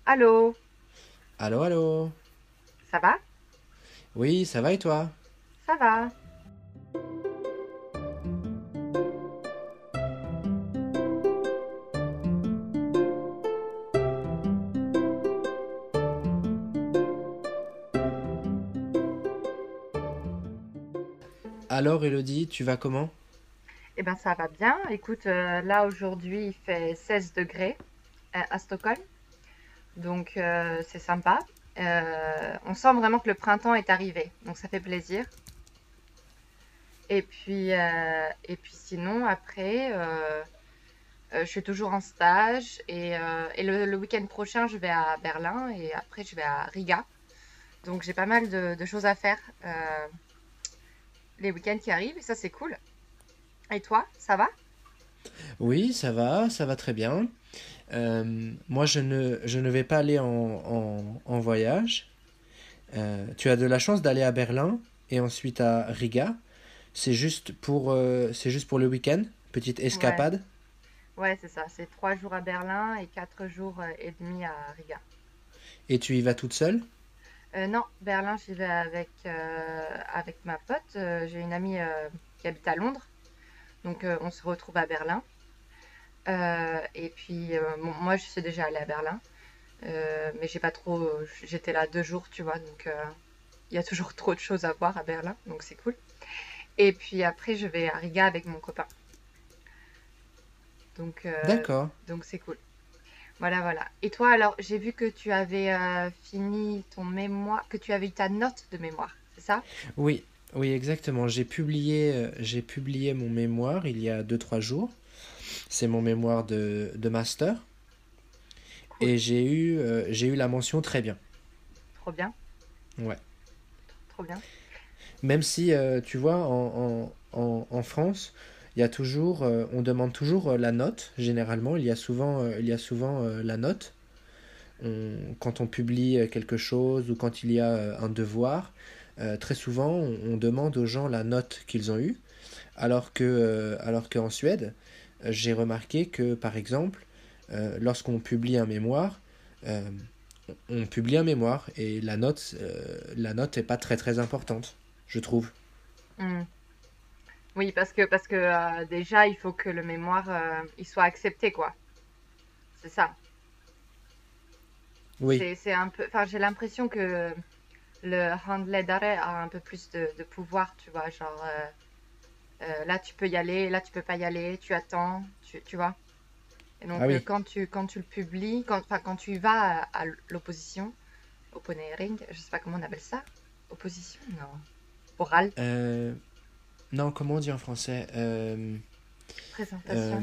Allô, Allô, allô? ça va? Oui, ça va et toi? Ça va. Alors, Elodie, tu vas comment? Eh ben ça va bien. Écoute, là aujourd'hui il fait 16 degrés à Stockholm, donc c'est sympa. On sent vraiment que le printemps est arrivé, donc ça fait plaisir. Et puis sinon après, je suis toujours en stage et le week-end prochain je vais à Berlin et après je vais à Riga. Donc j'ai pas mal de choses à faire les week-ends qui arrivent et ça c'est cool. Et toi, ça va? Oui, ça va très bien. Moi, je ne vais pas aller en voyage. Tu as de la chance d'aller à Berlin et ensuite à Riga. C'est juste pour le week-end, petite Ouais. escapade. Ouais, c'est ça. C'est 3 jours à Berlin et 4 jours et demi à Riga. Et tu y vas toute seule? Non, Berlin, j'y vais avec ma pote. J'ai une amie qui habite à Londres, donc on se retrouve à Berlin. Et puis, bon, moi, je suis déjà allée à Berlin, mais j'ai pas trop. J'étais là 2 jours, tu vois, donc il y a toujours trop de choses à voir à Berlin, donc c'est cool. Et puis après, je vais à Riga avec mon copain, donc euh, D'accord. donc c'est cool. Voilà, voilà. Et toi, alors, j'ai vu que tu avais fini ton mémoire, que tu avais eu ta note de mémoire, c'est ça? Oui, oui, exactement. J'ai publié mon mémoire il y a deux-trois jours. C'est mon mémoire de master. Cool. Et j'ai eu la mention très bien. Trop bien, Ouais. trop bien. Même si, tu vois, en France, il y a toujours, on demande toujours la note, généralement. Il y a souvent la note. Quand on publie quelque chose ou quand il y a un devoir, très souvent, on demande aux gens la note qu'ils ont eue. Alors qu'en Suède, j'ai remarqué que, par exemple, lorsqu'on publie un mémoire, euh, on publie un mémoire et la note est pas très très importante, je trouve. Hmm. Oui, parce que déjà, il faut que le mémoire, il soit accepté, quoi. C'est ça. Oui, C'est un peu, enfin, j'ai l'impression que le handledare a un peu plus de pouvoir, tu vois, genre, là, tu peux y aller, là, tu peux pas y aller, tu attends, tu vois. Et ah donc, oui. quand tu le publies, quand tu vas à l'opposition, opponering, je sais pas comment on appelle ça. Opposition? Non. Oral. Euh, non, comment on dit en français? Euh, Présentation.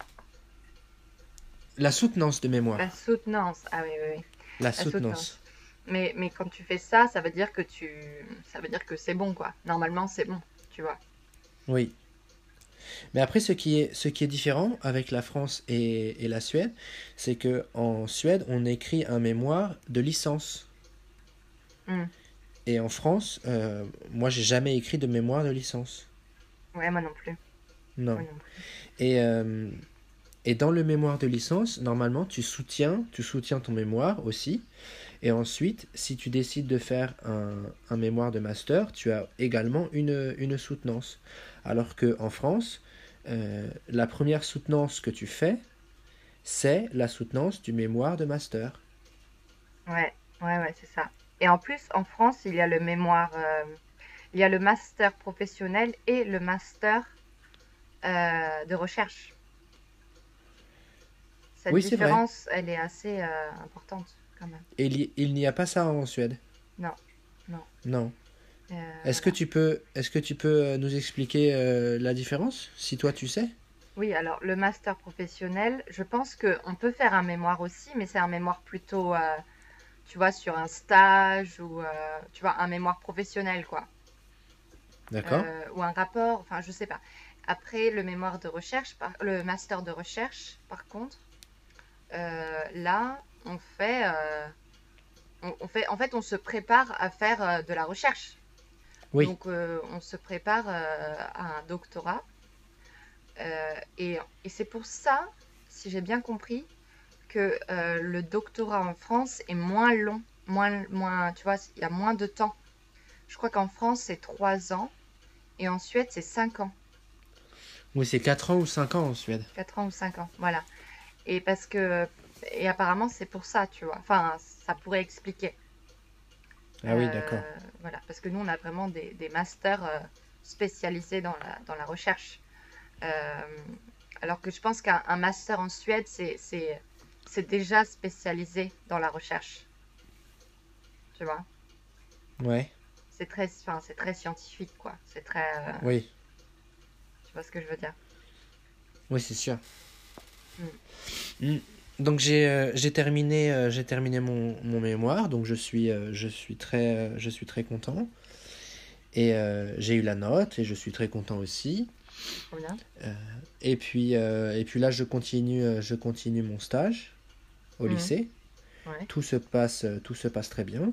la soutenance de La mémoire. soutenance. Ah oui, oui, oui. La La soutenance. soutenance. Mais quand tu fais ça, ça veut dire que ça veut dire que c'est bon, quoi. Normalement, c'est bon, tu vois. Oui. Mais après, ce qui est différent avec la France et la Suède, c'est que en Suède, on écrit un mémoire de licence. Hmm. Et en France, moi, j'ai jamais écrit de mémoire de licence. Ouais, moi non plus. Moi Non. non plus. Et, euh, et dans le mémoire de licence, normalement, tu soutiens ton mémoire aussi. Et ensuite, si tu décides de faire un mémoire de master, tu as également une soutenance. Alors qu'en France, la première soutenance que tu fais, c'est la soutenance du mémoire de master. Ouais, ouais, ouais, c'est ça. Et en plus, en France, il y a le mémoire, il y a le master professionnel et le master de recherche. Cette Oui, c'est vrai. différence, elle est assez importante quand même. Et il n'y a pas ça en Suède. Non, non. Non. Voilà. Est-ce que tu peux nous expliquer la différence, si toi tu sais? Oui, alors le master professionnel, je pense qu'on peut faire un mémoire aussi, mais c'est un mémoire plutôt, tu vois, sur un stage ou, tu vois, un mémoire professionnel, quoi. D'accord? Ou un rapport, enfin, je sais pas. Après, le mémoire de recherche, le master de recherche, par contre, là, en fait, on se prépare à faire de la recherche. Oui. Donc, on se prépare à un doctorat. Et c'est pour ça, si j'ai bien compris, que le doctorat en France est moins long, tu vois, il y a moins de temps. Je crois qu'en France, c'est 3 ans et en Suède, c'est 5 ans. Oui, c'est 4 ans ou 5 ans en Suède. 4 ans ou 5 ans, voilà. Et parce que, et apparemment, c'est pour ça, tu vois. Enfin, ça pourrait expliquer. Ah oui, d'accord. Voilà, parce que nous, on a vraiment des masters spécialisés dans la recherche. Euh, alors que je pense qu'un master en Suède, c'est déjà spécialisé dans la recherche, tu vois. Ouais, Enfin, c'est très scientifique, quoi. C'est très, oui, tu vois ce que je veux dire. oui, c'est sûr. Mm. Mm. Donc j'ai terminé mon mémoire, donc je suis très content. Et j'ai eu la note et je suis très content aussi. Trop bien. Et puis là, je continue mon stage au Mhm. lycée. Ouais, Tout se passe très bien.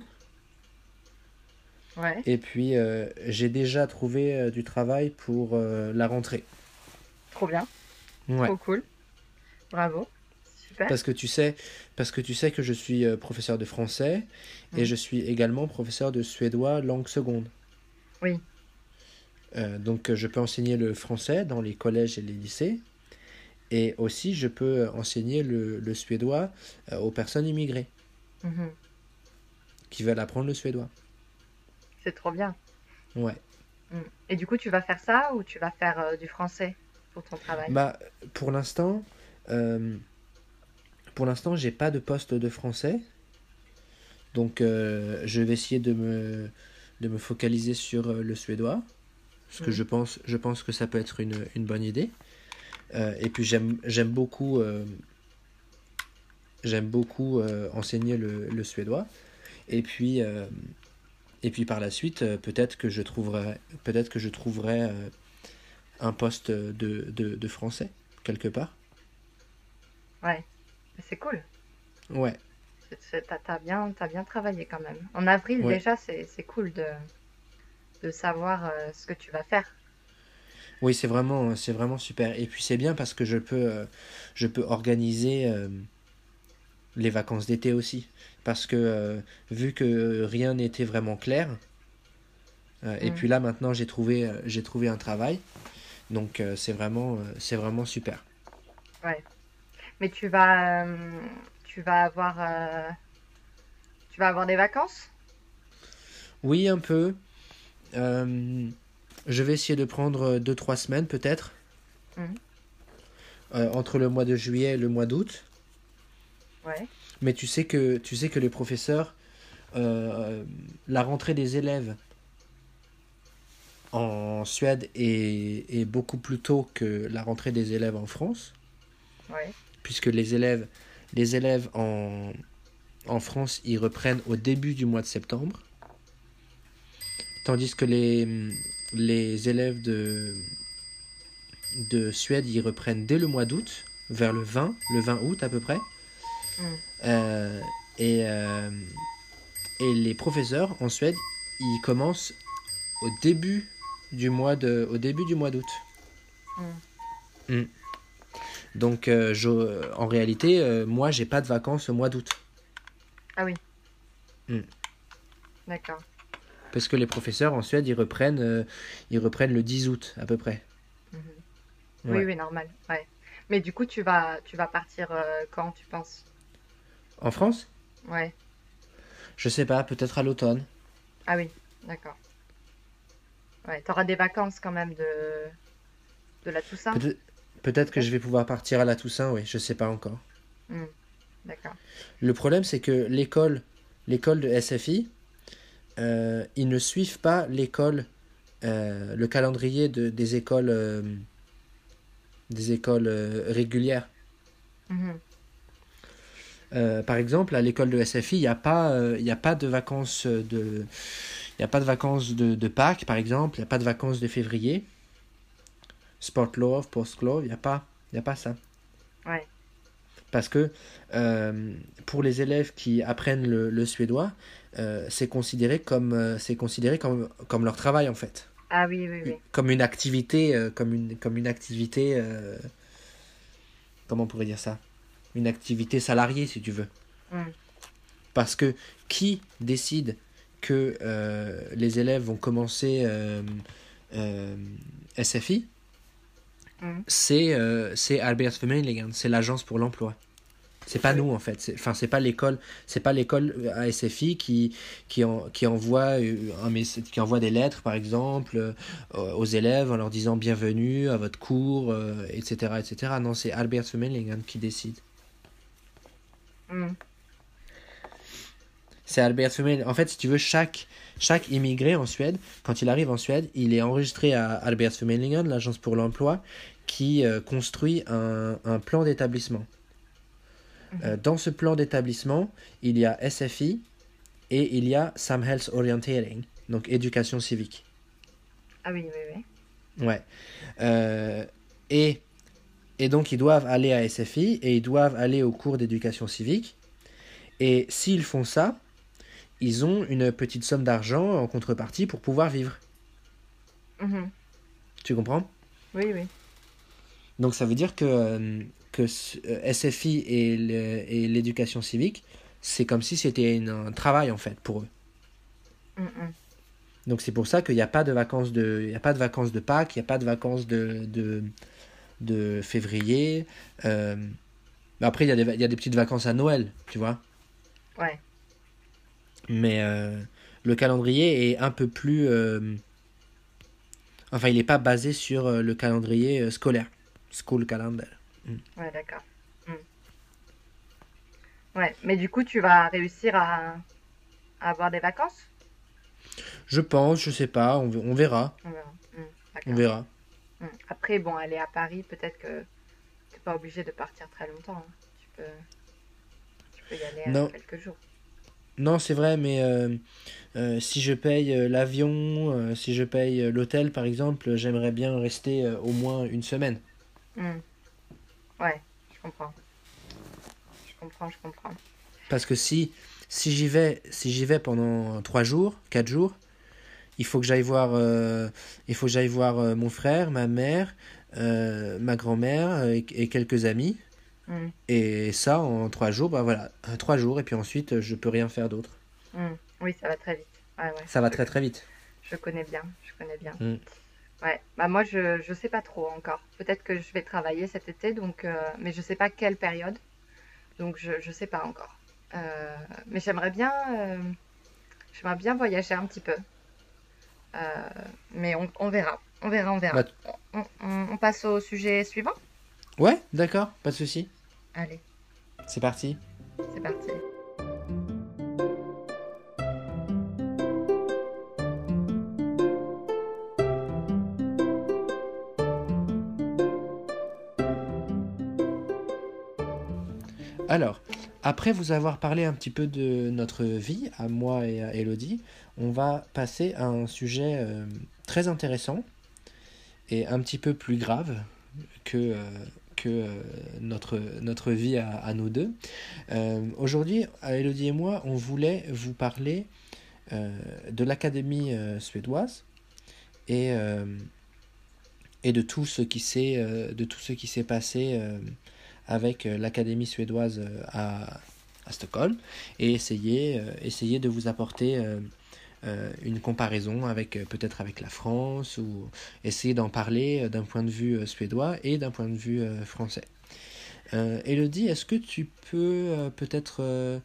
ouais, Et puis j'ai déjà trouvé du travail pour la rentrée. trop bien, Ouais. trop cool, bravo, super. Parce que tu sais que je suis professeur de français et Mhm. je suis également professeur de suédois langue seconde. Oui. Donc je peux enseigner le français dans les collèges et les lycées. Et aussi, je peux enseigner le suédois aux personnes immigrées Mhm. qui veulent apprendre le suédois. C'est trop bien. Ouais. Mm. Et du coup, tu vas faire ça ou tu vas faire du français pour ton travail? Bah, pour l'instant, euh, j'ai pas de poste de français. Donc, je vais essayer de me focaliser sur le suédois. Parce que Mm. je pense que ça peut être une bonne idée. Et puis, j'aime beaucoup enseigner le suédois. Et puis, euh, et puis par la suite, peut-être que je trouverai un poste de français, quelque part. Ouais, c'est cool. Ouais, T'as bien travaillé quand même. En avril ouais. déjà, c'est cool de savoir ce que tu vas faire. Oui, c'est vraiment super. Et puis c'est bien parce que je peux organiser les vacances d'été aussi. Parce que vu que rien n'était vraiment clair, et Mm. puis là maintenant j'ai trouvé un travail, donc c'est vraiment super. Ouais. Mais tu vas avoir, tu vas avoir des vacances? Oui, un peu. Euh, je vais essayer de prendre deux trois semaines peut-être, Mm. entre le mois de juillet et le mois d'août. Ouais. Mais tu sais que les professeurs, la rentrée des élèves en Suède est beaucoup plus tôt que la rentrée des élèves en France, Ouais. puisque les élèves en France, ils reprennent au début du mois de septembre, tandis que les élèves de Suède, ils reprennent dès le mois d'août, vers le 20 août à peu près. Mm. Euh, et, euh, et les professeurs en Suède, ils commencent au début du mois d'août. Mm. Mm. Donc, en réalité, moi, j'ai pas de vacances au mois d'août. Ah oui, Mm. d'accord. Parce que les professeurs en Suède, ils reprennent le 10 août à peu près. Mhm. Oui, Ouais. oui, normal. Ouais. Mais du coup, tu vas partir quand tu penses? En France, Ouais. je sais pas, peut-être à l'automne. Ah oui, d'accord. Ouais. T'auras des vacances quand même de la Toussaint, Peut-être peut-être que je peut-être? vais pouvoir partir à la Toussaint, oui, je sais pas encore. Mm. D'accord. Le problème, c'est que l'école de SFI, ils ne suivent pas le calendrier des écoles régulières. Mhm. Par exemple, à l'école de SFI, il y a pas de vacances il y a pas de vacances de Pâques, par exemple. Il n'y a pas de vacances de février. Sportlov, postlov, il y a pas ça. Ouais. Parce que pour les élèves qui apprennent le suédois, c'est considéré comme leur travail en fait. Ah oui, oui, oui. Comme une activité, comment on pourrait dire ça? une activité salariée, si tu veux. Mm. Parce que qui décide que les élèves vont commencer euh, SFI, Mm. c'est Arbeidsförmedlingen, c'est l'agence pour l'emploi. C'est pas Oui. nous en fait, c'est pas l'école à SFI qui envoie qui envoie des lettres par exemple aux élèves en leur disant bienvenue à votre cours, etc., etc. Non, c'est Arbeidsförmedlingen qui décide. Mm. C'est Arbeidsförmedlingen. En fait, si tu veux, chaque immigré en Suède, quand il arrive en Suède, il est enregistré à Arbeidsförmedlingen, l'agence pour l'emploi, qui construit un plan d'établissement. Mhm. Dans ce plan d'établissement, il y a SFI et il y a Samhällsorientering, donc éducation civique. Ah oui, oui, oui. Ouais. Euh, et, et donc, ils doivent aller à SFI et ils doivent aller au cours d'éducation civique. Et s'ils font ça, ils ont une petite somme d'argent en contrepartie pour pouvoir vivre. Mhm. Tu comprends? Oui, oui. Donc, ça veut dire que SFI et l'éducation civique, c'est comme si c'était un travail en fait pour eux. Mm, mm. Donc c'est pour ça qu'il n'y a pas de vacances il y a pas de vacances de Pâques, il n'y a pas de vacances de février. Euh, mais après, il y a des petites vacances à Noël, tu vois. Ouais. Mais le calendrier est un peu plus... enfin, il n'est pas basé sur le calendrier scolaire. School calendar. Mm. Ouais, d'accord. Mm. Ouais. Mais du coup, tu vas réussir à avoir des vacances? Je pense, je sais pas, on verra. On verra. Mm. On D'accord. verra. Mm. Après, bon, aller à Paris, peut-être que t'es pas obligé de partir très longtemps, hein. Tu peux y aller Non, quelques jours. non, c'est vrai, mais si je paye l'avion, si je paye l'hôtel, par exemple, j'aimerais bien rester au moins une semaine. Mm. Ouais, je comprends. Je comprends, je comprends. Parce que si j'y vais pendant 3 jours, 4 jours, il faut que j'aille voir, mon frère, ma mère, ma grand-mère et quelques amis. Mm. Et ça, en 3 jours, bah voilà, 3 jours, et puis ensuite, je peux rien faire d'autre. Mm. Oui, ça va très vite. Ouais, ouais, Ça va très très vite. je connais bien, je connais bien. Mm. Ouais, bah moi je sais pas trop encore. Peut-être que je vais travailler cet été, donc mais je sais pas quelle période, donc je sais pas encore. Mais j'aimerais bien voyager un petit peu. Euh, mais on verra, on verra, on verra. Bah, On passe au sujet suivant? ouais, d'accord, pas de souci. Allez, C'est parti. c'est parti. Alors, après vous avoir parlé un petit peu de notre vie, à moi et à Elodie, on va passer à un sujet très intéressant et un petit peu plus grave que notre vie à nous deux. Aujourd'hui, Elodie et moi, on voulait vous parler de l'Académie suédoise et, euh, et de tout ce qui s'est passé avec l'Académie suédoise à Stockholm et essayer de vous apporter une comparaison avec peut-être avec la France ou essayer d'en parler d'un point de vue suédois et d'un point de vue français. Elodie, est-ce que tu peux peut-être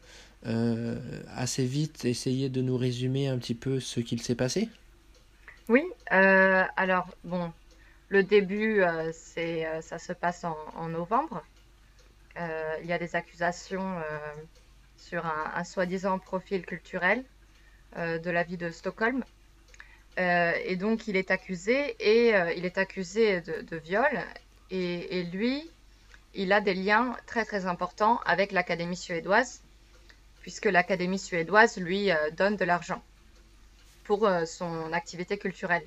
assez vite essayer de nous résumer un petit peu ce qu'il s'est passé? Oui, alors bon, le début, ça se passe en novembre. Il y a des accusations sur un soi-disant profil culturel de la vie de Stockholm. Et donc, il est accusé de viol. Et lui, il a des liens très très importants avec l'Académie suédoise, puisque l'Académie suédoise lui donne de l'argent pour son activité culturelle,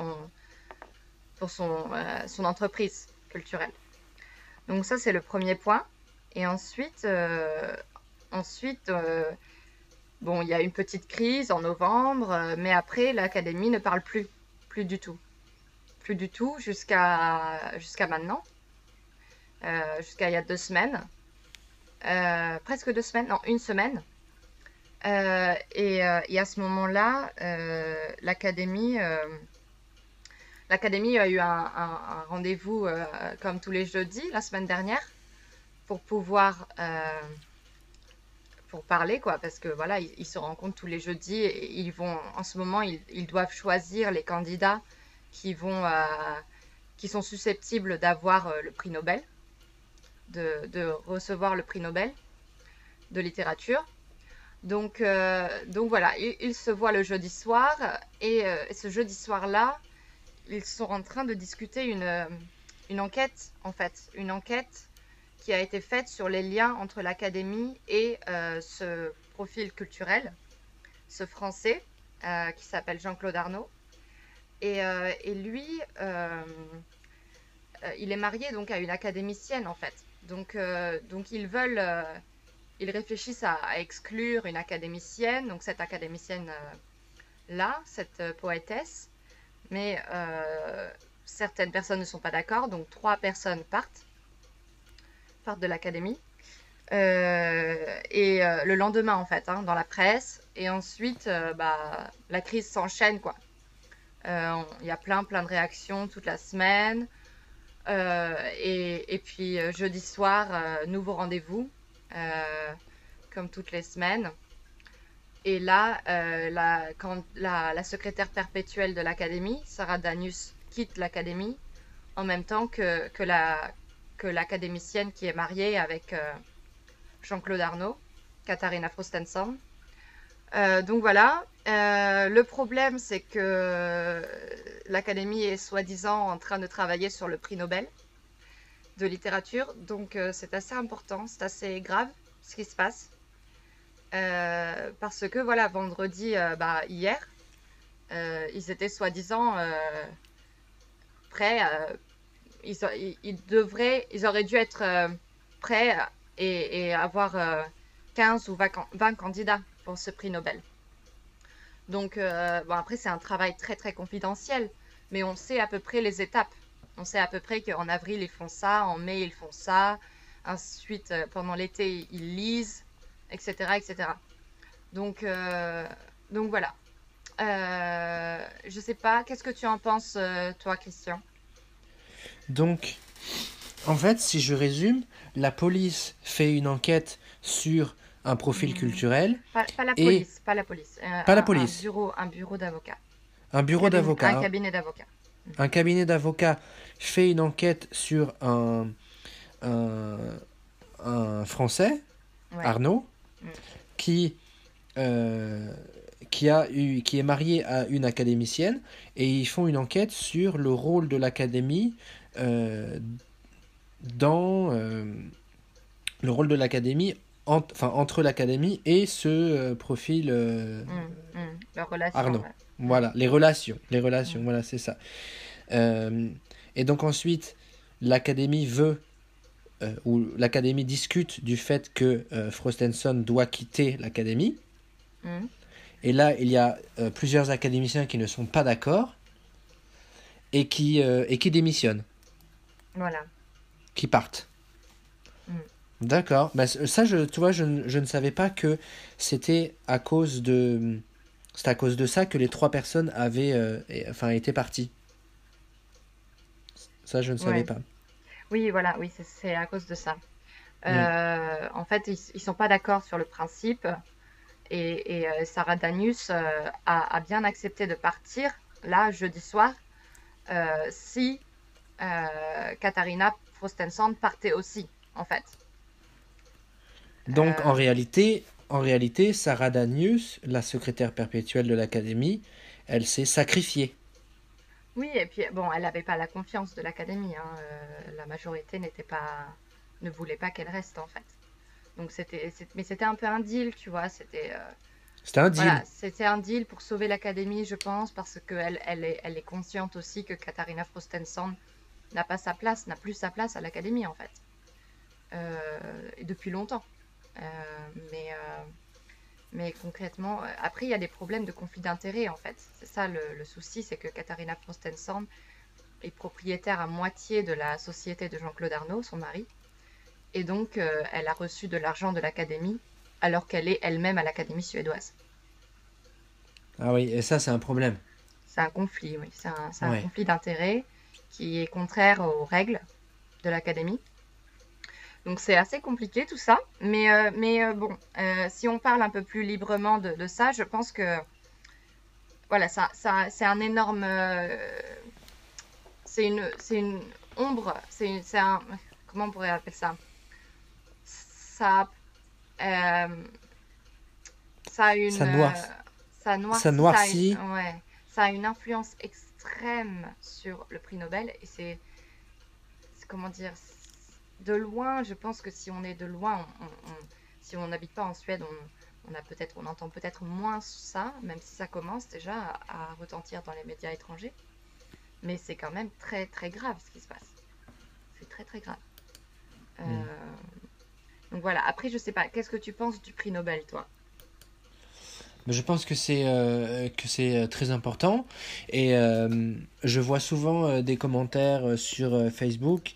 son entreprise culturelle. Donc ça, c'est le premier point. Et ensuite, bon, il y a une petite crise en novembre, mais après, l'académie ne parle plus du tout, plus du tout jusqu'à maintenant, jusqu'à il y a 2 semaines. presque 2 semaines, non, une semaine. Et à ce moment-là, l'académie a eu un rendez-vous comme tous les jeudis la semaine dernière pour pouvoir pour parler quoi, parce que voilà, ils se rencontrent tous les jeudis et ils vont en ce moment ils doivent choisir les candidats qui vont qui sont susceptibles d'avoir le prix Nobel, de recevoir le prix Nobel de littérature. Donc voilà, ils se voient le jeudi soir et ce jeudi soir-là, ils sont en train de discuter une enquête, en fait, une enquête qui a été faite sur les liens entre l'académie et ce profil culturel, ce Français qui s'appelle Jean-Claude Arnaud. Et lui, il est marié donc à une académicienne en fait. Donc ils réfléchissent à exclure une académicienne, donc cette académicienne là, cette poétesse, mais certaines personnes ne sont pas d'accord, donc 3 personnes partent de l'académie. Le lendemain en fait, hein, dans la presse, et ensuite la crise s'enchaîne quoi. Il y a plein de réactions toute la semaine. Et puis jeudi soir, nouveau rendez-vous, comme toutes les semaines. Et là, quand la secrétaire perpétuelle de l'académie, Sarah Danius, quitte l'académie, en même temps que l'académicienne qui est mariée avec Jean-Claude Arnaud, Katharina Frostenson. Donc voilà, le problème c'est que l'académie est soi-disant en train de travailler sur le prix Nobel de littérature, donc c'est assez important, c'est assez grave ce qui se passe. Parce que voilà, vendredi, hier, ils étaient soi-disant prêts, ils auraient dû être prêts et avoir 15 ou 20 candidats pour ce prix Nobel. Donc, après, c'est un travail très, très confidentiel, mais on sait à peu près les étapes. On sait à peu près qu'en avril, ils font ça, en mai, ils font ça. Ensuite, pendant l'été, ils lisent, etc., etc. Donc voilà. Je sais pas, qu'est-ce que tu en penses, toi, Christian? Donc, en fait, si je résume, la police fait une enquête sur un profil Hmm, culturel pas la et police, pas la police. pas la police, Un bureau d'avocat. un bureau Un d'avocats, cabinet d'avocat. un cabinet d'avocats fait une enquête sur un, un Français, Ouais. Arnaud, Hmm. qui, euh, qui est marié à une académicienne, et ils font une enquête sur le rôle de l'académie euh, dans le rôle de l'académie entre l'académie et ce profil Leur relation, Arnaud. ouais. Hmm, Voilà, les relations, hmm. voilà, c'est ça. Euh, et donc ensuite, l'académie veut où l'académie discute du fait que Frostenson doit quitter l'académie. Hmm. Et là, il y a plusieurs académiciens qui ne sont pas d'accord et qui démissionnent, Voilà. qui partent. Hmm. D'accord. Bah, ça, tu vois, je ne savais pas que c'était à cause de, c'est à cause de ça que les 3 personnes avaient, étaient parties. Ça, je ne savais Ouais. pas. Oui, voilà, oui, c'est à cause de ça. Hmm. En fait, ils sont pas d'accord sur le principe et Sarah Danius a bien accepté de partir là jeudi soir si Katharina Frostenson partait aussi, en fait. Donc, Euh, en réalité, Sarah Danius, la secrétaire perpétuelle de l'académie, elle s'est sacrifiée. oui, et puis bon, elle n'avait pas la confiance de l'académie, hein, la majorité ne voulait pas qu'elle reste en fait. Donc mais c'était un peu un deal, tu vois. C'était un deal. Voilà, c'était un deal pour sauver l'académie, je pense, parce qu'elle est consciente aussi que Katharina Frostenson n'a plus sa place à l'académie en fait, et depuis longtemps. Mais concrètement, après, il y a des problèmes de conflit d'intérêts, en fait. C'est ça le souci, c'est que Katharina Frostenson est propriétaire à moitié de la société de Jean-Claude Arnaud, son mari. et donc elle a reçu de l'argent de l'Académie alors qu'elle est elle-même à l'Académie suédoise. Ah oui, et ça, c'est un problème. C'est un conflit, oui, c'est un Ouais. conflit d'intérêts qui est contraire aux règles de l'Académie. Donc c'est assez compliqué tout ça, mais bon, si on parle un peu plus librement de ça, je pense que voilà, c'est un énorme, c'est une ombre, c'est un, comment on pourrait appeler ça? Ça, euh, ça a Ça une, noir... ça ça noircit, noircit. ouais, ça a une influence extrême sur le prix Nobel et comment dire, de loin, je pense que si on est de loin, si on n'habite pas en Suède, on entend peut-être moins ça, même si ça commence déjà à retentir dans les médias étrangers. Mais c'est quand même très très grave ce qui se passe. C'est très très grave. Hmm. Euh, donc voilà. Après, je sais pas. Qu'est-ce que tu penses du prix Nobel, toi? Mais je pense que c'est très important et je vois souvent des commentaires sur Facebook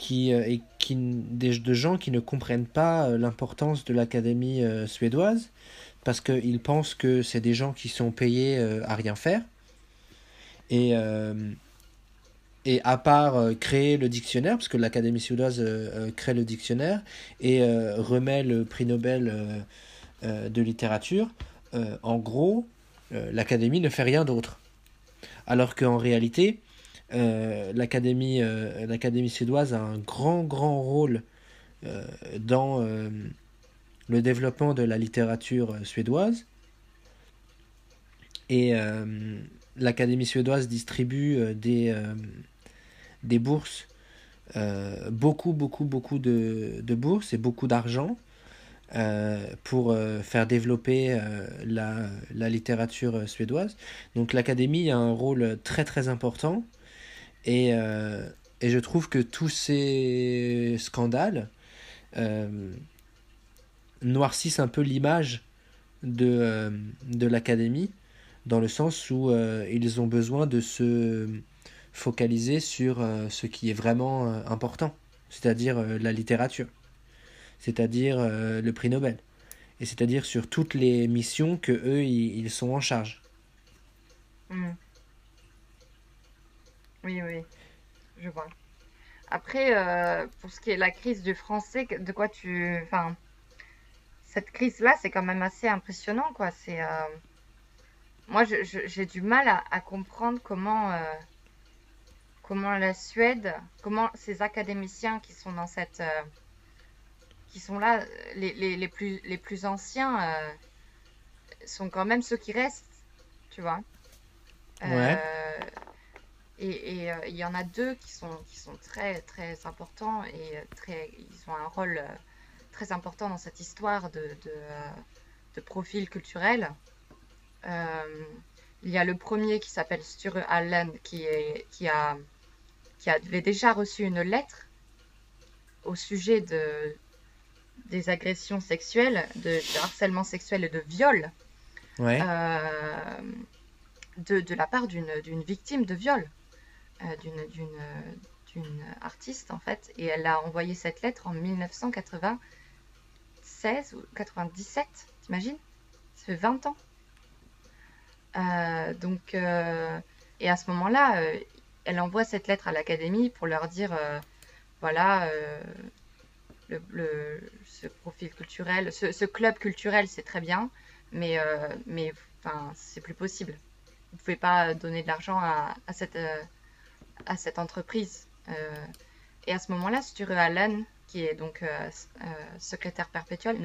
de gens qui ne comprennent pas l'importance de l'Académie suédoise parce qu'ils pensent que c'est des gens qui sont payés à rien faire et et à part créer le dictionnaire, parce que l'Académie suédoise crée le dictionnaire et remet le prix Nobel de littérature, en gros, l'Académie ne fait rien d'autre. Alors qu'en réalité, l'Académie suédoise a un grand, grand rôle dans le développement de la littérature suédoise. Et l'Académie suédoise distribue des bourses, beaucoup, beaucoup, beaucoup de bourses et beaucoup d'argent pour faire développer la littérature suédoise. Donc l'Académie a un rôle très très important et, euh, et je trouve que tous ces scandales euh, noircissent un peu l'image de l'Académie dans le sens où ils ont besoin de se focaliser sur ce qui est vraiment important, c'est-à-dire la littérature, c'est-à-dire le prix Nobel, et c'est-à-dire sur toutes les missions que eux ils sont en charge. Hmm. Oui, oui, je vois. Après, pour ce qui est de la crise du français, de quoi tu, enfin, cette crise-là, c'est quand même assez impressionnant, quoi. Moi, j'ai du mal à comprendre comment la Suède, comment ces académiciens qui sont dans qui sont là, les plus anciens, sont quand même ceux qui restent, tu vois. Ouais. Euh, il y en a deux qui sont très, très importants et ils ont un rôle très important dans cette histoire de profil culturel. Euh, il y a le premier qui s'appelle Sture Allen qui avait déjà reçu une lettre au sujet des agressions sexuelles, de harcèlement sexuel et de viol Ouais. euh, de la part d'une victime de viol, d'une artiste en fait. Et elle a envoyé cette lettre en 1996 ou 97, t'imagines? Ça fait 20 ans. Donc, et à ce moment-là, elle envoie cette lettre à l'académie pour leur dire, voilà, ce profil culturel, ce club culturel, c'est très bien, mais enfin, c'est plus possible. Vous ne pouvez pas donner de l'argent à cette entreprise. Et à ce moment-là, Sture Allen, qui est donc secrétaire perpétuel,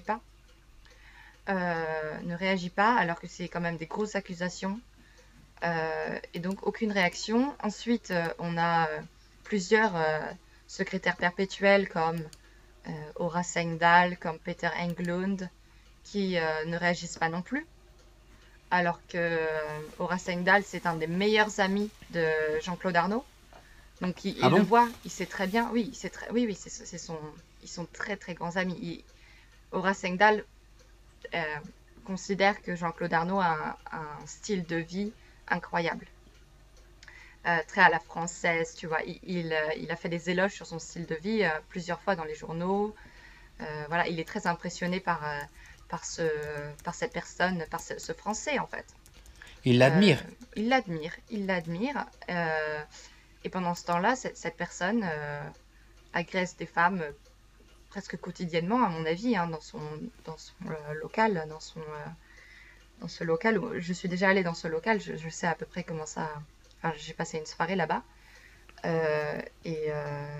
ne réagit pas alors que c'est quand même des grosses accusations. Et donc aucune réaction. Ensuite, on a plusieurs secrétaires perpétuels comme Horace Engdahl, comme Peter Englund, qui ne réagissent pas non plus. Alors que Horace Engdahl, c'est un des meilleurs amis de Jean-Claude Arnault. Donc Ah il le bon? voit, il sait très bien. Oui, oui, oui, ils sont très très grands amis. Horace Engdahl euh, considère que Jean-Claude Arnault a un style de vie incroyable. très à la française, tu vois. Il a fait des éloges sur son style de vie plusieurs fois dans les journaux. Voilà, il est très impressionné par cette personne, par ce Français, en fait. Il Euh, l'admire. il l'admire. Et pendant ce temps-là, cette personne agresse des femmes presque quotidiennement, à mon avis, hein, dans son local, dans ce local où je suis déjà allée dans ce local, je sais à peu près comment ça. Enfin, j'ai passé une soirée là-bas. Et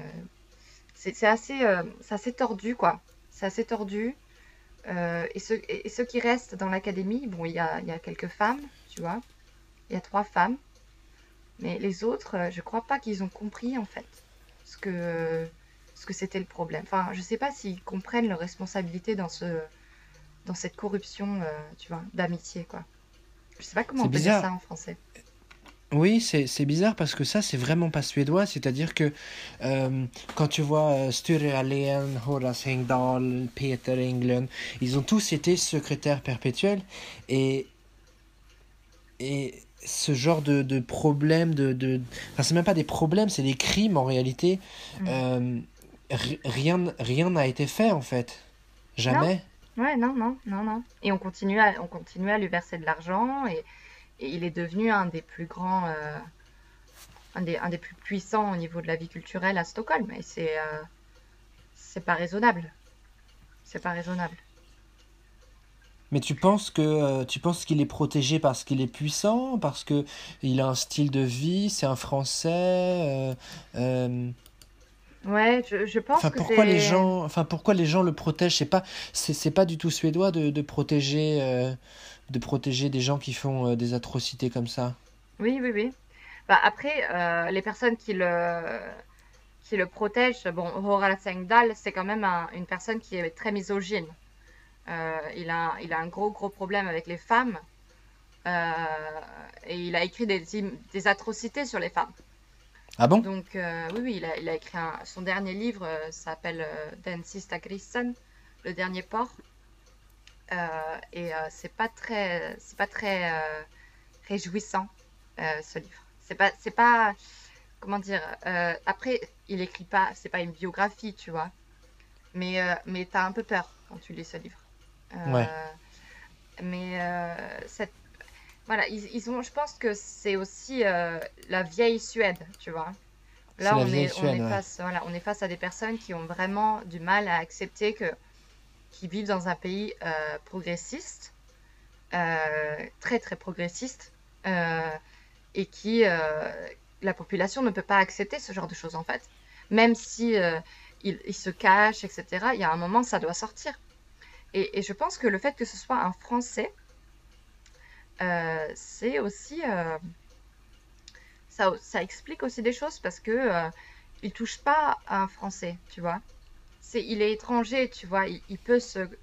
c'est assez tordu, quoi. C'est assez tordu. Et ceux qui restent dans l'académie, bon, il y a quelques femmes, tu vois. Il y a 3 femmes. Mais les autres, je crois pas qu'ils ont compris, en fait, ce que, ce que c'était le problème. Enfin, je sais pas s'ils comprennent leur responsabilité dans cette corruption, tu vois, d'amitié, quoi. Je sais pas comment C'est on peut dire bizarre. ça en français. Oui, c'est bizarre parce que ça, c'est vraiment pas suédois. C'est-à-dire que quand tu vois Sture Allén, Horace Engdahl, Peter Englund, ils ont tous été secrétaires perpétuels. Et, et ce genre de problème, enfin, c'est même pas des problèmes, c'est des crimes en réalité. Mm. Euh, rien n'a été fait en fait. Non? Jamais. Ouais, non, non, non, non. Et on continue à lui verser de l'argent et il est devenu un des plus grands, un des plus puissants au niveau de la vie culturelle à Stockholm. Et c'est pas raisonnable. C'est pas raisonnable. Mais tu penses qu'il est protégé parce qu'il est puissant, parce que il a un style de vie, c'est un Français. Ouais, je pense que c'est. Pourquoi les gens le protègent? C'est pas du tout suédois de protéger des gens qui font des atrocités comme ça. Oui, oui, oui. Bah, après, les personnes qui le protègent, bon, Horace Engdahl, c'est quand même une personne qui est très misogyne. Il a un gros, gros problème avec les femmes. euh, et il a écrit des atrocités sur les femmes. Ah bon? Donc, oui, oui, il a écrit son dernier livre, s'appelle Den sista grisen, le dernier porc. Et c'est pas très réjouissant, ce livre. C'est pas, comment dire, après, il écrit pas, c'est pas une biographie, tu vois. Mais t'as un peu peur quand tu lis ce livre. Ouais, Euh, mais voilà, je pense que c'est aussi la vieille Suède, tu vois. c'est Là, la vieille on est Suède, ouais. face, voilà, on est face à des personnes qui ont vraiment du mal à accepter qu'ils vivent dans un pays progressiste, très très progressiste, euh, et la population ne peut pas accepter ce genre de choses en fait. Même si il se cache, etc. Il y a un moment, ça doit sortir. Et je pense que le fait que ce soit un Français, c'est aussi, ça explique aussi des choses parce que il touche pas à un Français, tu vois. Il est étranger, tu vois. Il peut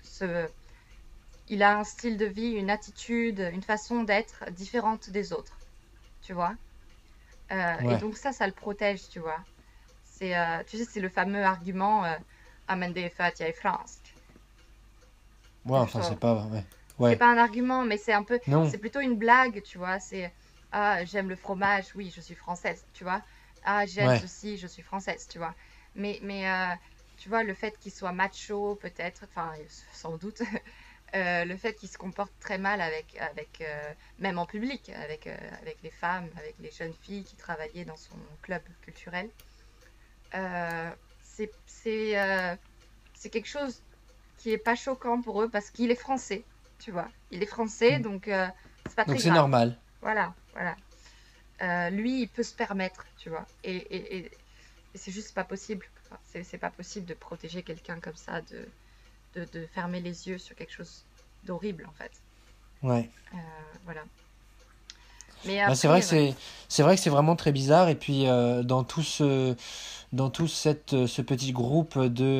il a un style de vie, une attitude, une façon d'être différente des autres, tu vois. Et Ouais. donc ça le protège, tu vois. Tu sais, c'est le fameux argument "Ah, men det är för att jag är fransk." Ouais, enfin, c'est pas. Ouais. C'est Ouais. pas un argument, mais Non. c'est plutôt une blague, tu vois. Ah, j'aime le fromage, oui, je suis française, tu vois. Ah, j'aime Ouais. ceci, je suis française, tu vois. Mais tu vois, le fait qu'il soit macho, peut-être, enfin, sans doute, le fait qu'il se comporte très mal même en public, avec les femmes, avec les jeunes filles qui travaillaient dans son club culturel, euh, c'est, c'est, euh, c'est quelque chose qui est pas choquant pour eux parce qu'il est français, tu vois. Il est français, donc c'est pas Donc très c'est grave. normal. Voilà, voilà. Lui, il peut se permettre, tu vois. Et c'est juste pas possible. Enfin, c'est pas possible de protéger quelqu'un comme ça, de fermer les yeux sur quelque chose d'horrible, en fait. Ouais. Euh, voilà. Mais Bah, c'est vrai après, que ouais. c'est vrai que c'est vraiment très bizarre. Et puis dans tout ce petit groupe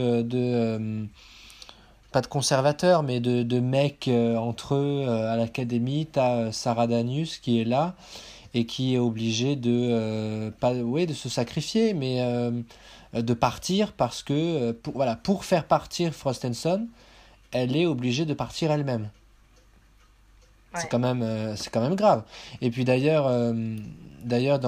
pas de conservateurs, mais de mecs entre eux à l'académie, t'as Sarah Danius qui est là et qui est obligée pas, ouais, de se sacrifier, mais de partir parce que voilà, pour faire partir Frostenson, elle est obligée de partir elle-même. Ouais. C'est quand même grave. Et puis d'ailleurs, d'ailleurs,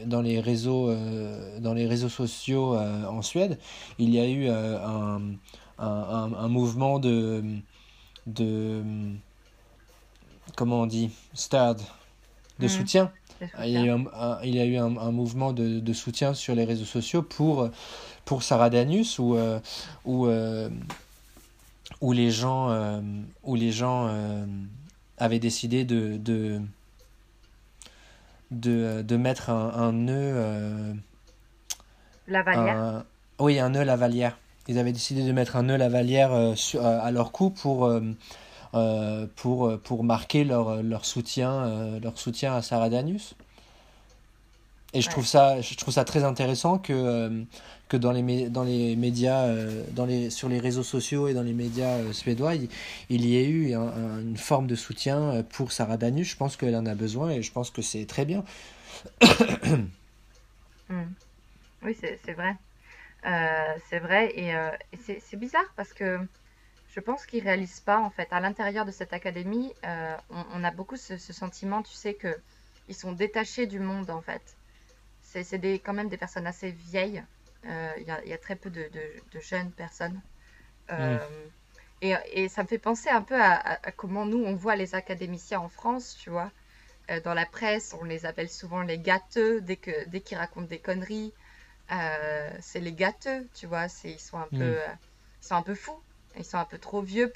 dans les réseaux sociaux en Suède, il y a eu un mouvement de, comment on dit, stöd, de Hmm, soutien. je Il y a soutiens. eu il y a eu un mouvement de soutien sur les réseaux sociaux pour Sarah Danius où, euh, où les gens, avaient décidé de mettre un nœud, Lavalière. oui, un nœud lavalière. Ils avaient décidé de mettre un nœud lavalière à leur cou pour marquer leur soutien à Sarah Danius. Et Ouais. je trouve ça très intéressant que dans les médias, sur les réseaux sociaux et dans les médias suédois, il y ait eu une forme de soutien pour Sarah Danius. Je pense qu'elle en a besoin et je pense que c'est très bien. Hmm. Oui, c'est vrai. C'est vrai et c'est bizarre parce que je pense qu'ils réalisent pas en fait. À l'intérieur de cette académie, on a beaucoup ce sentiment, tu sais, que ils sont détachés du monde en fait. C'est quand même des personnes assez vieilles. Il y a très peu de jeunes personnes. Mm, Euh, et ça me fait penser un peu à comment nous on voit les académiciens en France, tu vois. Dans la presse, on les appelle souvent les gâteux dès qu'ils racontent des conneries. C'est les gâteux, tu vois. mm, Ils sont un peu fous. Ils sont un peu trop vieux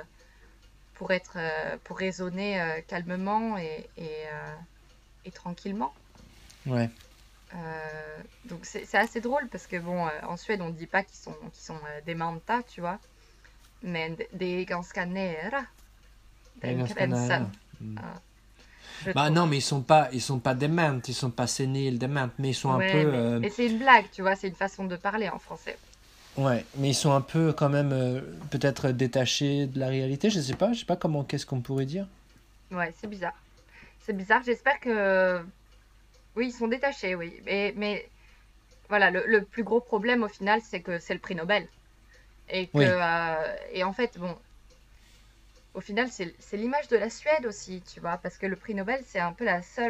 pour raisonner calmement et tranquillement. ouais. Donc c'est assez drôle parce que bon, en Suède, on ne dit pas qu'ils sont des manta, tu vois. Mais des ganska nära Jag är den ganska nära. gränsen, Mm. euh, je Bah trouve. non, mais ils sont pas démentes, ils sont pas séniles, démentes, mais ils sont un peu, Ouais, mais c'est une blague, tu vois. C'est une façon de parler en français. ouais, mais ils sont un peu quand même peut-être détachés de la réalité. Je sais pas comment, qu'est-ce qu'on pourrait dire. Ouais, c'est bizarre. C'est bizarre. J'espère que oui, ils sont détachés, oui. Mais voilà, le plus gros problème au final, c'est que c'est le prix Nobel. Oui. Et en fait, bon, au final, c'est l'image de la Suède aussi, tu vois, parce que le prix Nobel, c'est un peu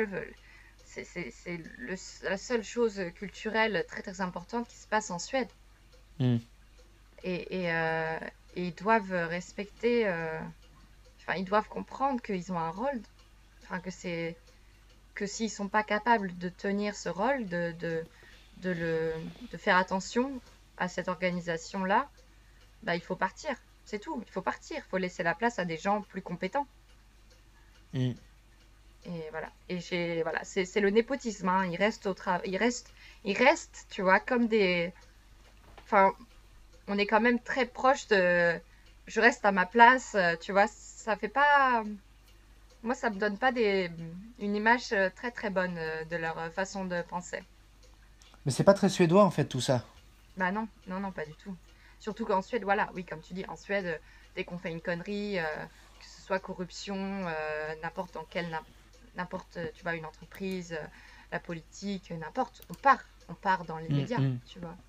la seule chose culturelle très très importante qui se passe en Suède. Mm, Et, et, euh, et ils doivent respecter, enfin, ils doivent comprendre qu'ils ont un rôle, enfin, que s'ils sont pas capables de tenir ce rôle, de, le, de faire attention à cette organisation-là, bah, il faut partir. C'est tout, il faut partir. Il faut laisser la place à des gens plus compétents. mm. Et voilà. Voilà, c'est le népotisme, hein. Ils restent, tu vois, comme des. Enfin, on est quand même très proche de. Je reste à ma place, tu vois. Ça fait pas. Moi, ça me donne pas une image très très bonne de leur façon de penser. Mais c'est pas très suédois en fait tout ça. Bah non, non, non, pas du tout. Surtout qu'en Suède, voilà, oui, comme tu dis, en Suède, dès qu'on fait une connerie, que ce soit corruption, n'importe, tu vois, une entreprise, la politique, n'importe, on part dans les Mm, médias, mm. tu vois.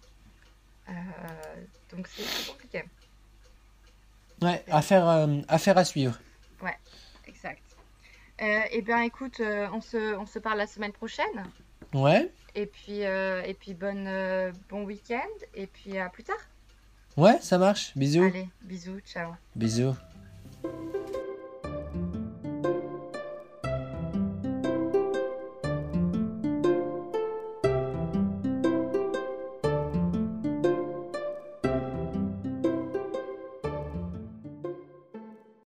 Donc c'est compliqué. Ouais, C'est- affaire à suivre. Ouais, exact. Eh bien, écoute, on se parle la semaine prochaine. Ouais, Et puis bon week-end. Et puis à plus tard. ouais, ça marche. Bisous. Allez, bisous, ciao. Bisous.